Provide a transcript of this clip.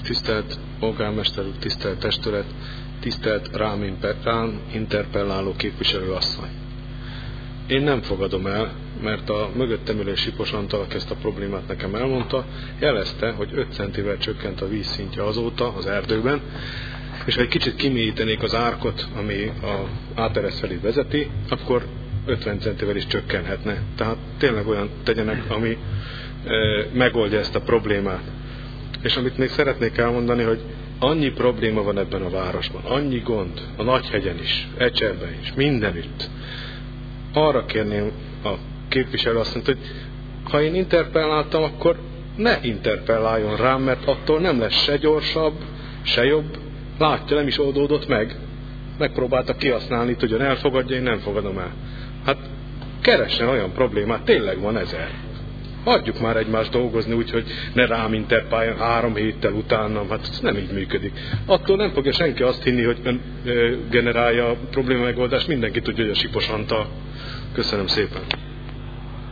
Tisztelt polgármester úr, tisztelt testület, tisztelt rám interpelláló képviselőasszony. Én nem fogadom el, mert a mögöttem ülő Sipos Antal, aki ezt a problémát nekem elmondta, jelezte, hogy 5 centivel csökkent a vízszintje azóta az erdőben, és ha egy kicsit kimélyítenék az árkot, ami a Áteres felé vezeti, akkor 50 centivel is csökkenhetne. Tehát tényleg olyan tegyenek, ami megoldja ezt a problémát. És amit még szeretnék elmondani, hogy annyi probléma van ebben a városban, annyi gond, a Nagyhegyen is, Ecserben is, mindenütt. Arra kérném a képviselő azt mondta, hogy ha én interpelláltam, akkor ne interpelláljon rám, mert attól nem lesz se gyorsabb, se jobb. Látja, nem is oldódott meg. Megpróbálta kihasználni, hogy elfogadja, én nem fogadom el. Hát keressen olyan problémát, tényleg van 1000. Hagyjuk már egymást dolgozni úgy, hogy ne rám interpelláljon 3 héttel utánam, hát ez nem így működik. Attól nem fogja senki azt hinni, hogy ön generálja a probléma megoldást, mindenki tudja, hogy a Sipos Antal. Köszönöm szépen.